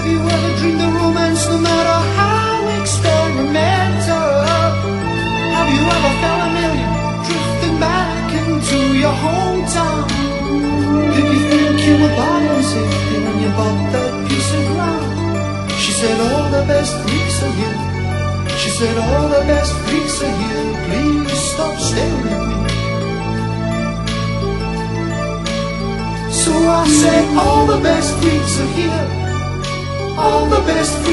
Have you ever dreamed of romance, no matter how experimental? Have you ever felt a million drifting back into your hometown? Did you think you were by yourself when you bought that piece of ground? She said all the best freaks are here. She said all the best freaks are here. Please stop staring at me. So I said all the best freaks are here. All the best